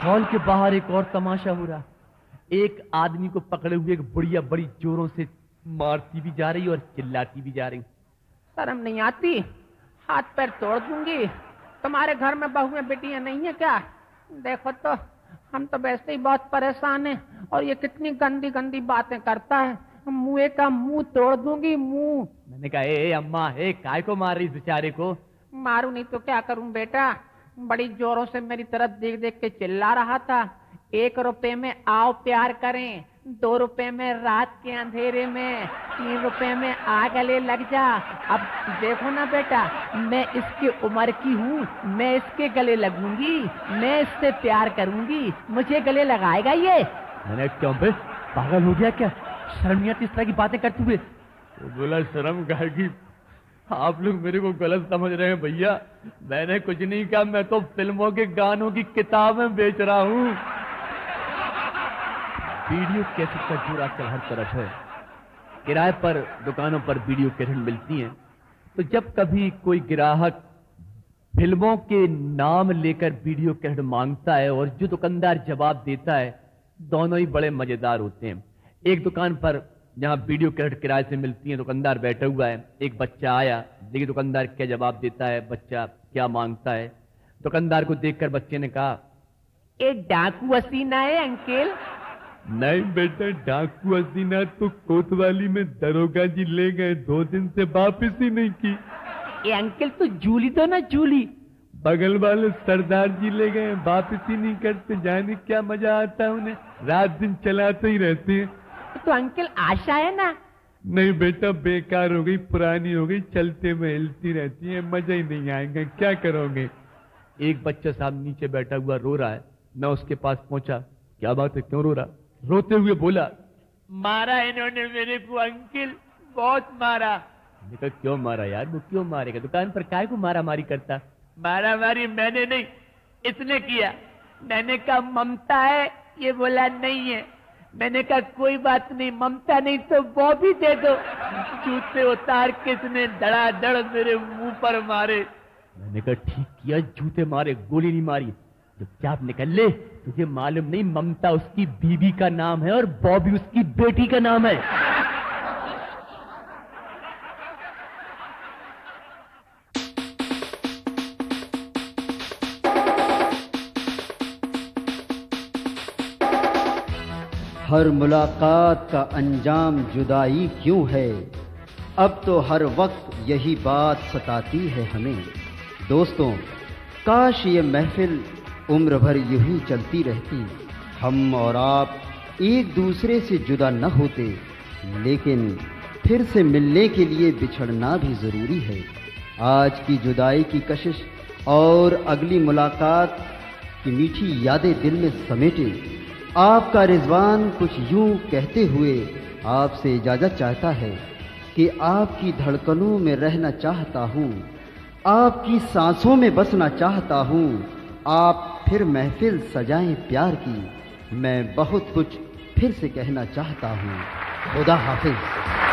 Hall के बाहर एक और तमाशा हो रहा। एक आदमी को पकड़े हुए एक बुढ़िया बड़ी जोरों से मारती भी जा रही और चिल्लाती भी जा रही। शर्म नहीं आती? हाथ पैर तोड़ दूंगी। तुम्हारे घर में बहुएं बेटियां नहीं है क्या? देखो तो, हम तो वैसे ही बहुत परेशान हैं और ये कितनी गंदी गंदी बातें करता है। मुंह का मुंह तोड़ दूंगी, मुंह। मैंने कहा ए अम्मा, काय को मार रही इस बेचारे को? मारू नहीं तो क्या करूं बेटा, बड़ी जोरों से मेरी तरफ देख देख के चिल्ला रहा था। 1 रुपए में आओ प्यार करें, 2 रुपए में रात के अंधेरे में, 3 रुपए में आ गले लग जा। अब देखो ना बेटा, मैं इसकी उम्र की हूँ, मैं इसके गले लगूंगी, मैं इससे प्यार करूंगी, मुझे गले लगाएगा ये? मैंने क्यों बे, पागल हो गया क्या? शर्म नहीं आती इस तरह की बातें करते हुए? तो बोला शर्म काहे की, आप लोग मेरे को गलत समझ रहे हैं भैया। मैंने कुछ नहीं कहा, मैं तो फिल्मों के गानों की किताबें बेच रहा हूँ। वीडियो कैसेट का जोर आजकल हर तरफ है। किराए पर दुकानों पर वीडियो कैसेट मिलती हैं। तो जब कभी कोई ग्राहक फिल्मों के नाम लेकर वीडियो कैसेट मांगता है और जो दुकानदार जवाब देता है, दोनों ही बड़े मजेदार होते हैं। एक दुकान पर जहां वीडियो कैसेट किराए से मिलती है, दुकानदार बैठा हुआ है। एक बच्चा आया, देखिए दुकानदार क्या जवाब देता है, बच्चा क्या मांगता है। दुकानदार को देखकर बच्चे ने कहा, एक डाकू हसीना है अंकल। नहीं बेटा, डाकू हसीना तो कोतवाली में दरोगा जी ले गए, 2 दिन से वापिस ही नहीं की। ये अंकल तो जूली दो ना, जूली। बगल वाले सरदार जी ले गए, वापिस ही नहीं करते। जाने क्या मजा आता है उन्हें, रात दिन चलाते ही रहते हैं। तो अंकल आशा है ना? नहीं बेटा, बेकार हो गई, पुरानी हो गई, चलते में हिलती रहती है, मजा ही नहीं आएगा, क्या करोगे। एक बच्चा साहब नीचे बैठा हुआ रो रहा है। मैं उसके पास पहुंचा, क्या बात है, क्यों रो रहा? रोते हुए बोला, मारा इन्होंने मेरे को अंकल, बहुत मारा। मैंने कहा क्यों मारा यार, वो क्यों मारेगा, दुकान पर काय को मारा मारी करता? मारा मारी मैंने नहीं, इसने किया। मैंने कहा ममता है, ये बोला नहीं है। मैंने कहा कोई बात नहीं, ममता नहीं तो वो भी दे दो। जूते उतार के इसने धड़ाधड़ मेरे मुंह पर मारे। मैंने कहा ठीक किया, जूते मारे, गोली नहीं मारी। चुपचाप निकल ले, तुझे मालूम नहीं ममता उसकी बीवी का नाम है और बॉबी उसकी बेटी का नाम है। हर मुलाकात का अंजाम जुदाई क्यों है, अब तो हर वक्त यही बात सताती है हमें। दोस्तों, काश ये महफिल उम्र भर यूं ही चलती रहती, हम और आप एक दूसरे से जुदा न होते, लेकिन फिर से मिलने के लिए बिछड़ना भी जरूरी है। आज की जुदाई की कशिश और अगली मुलाकात की मीठी यादें दिल में समेटे आपका रिजवान कुछ यूं कहते हुए आपसे इजाजत चाहता है कि आपकी धड़कनों में रहना चाहता हूँ, आपकी सांसों में बसना चाहता हूँ। आप फिर महफिल सजाएं प्यार की, मैं बहुत कुछ फिर से कहना चाहता हूँ। खुदा हाफिज।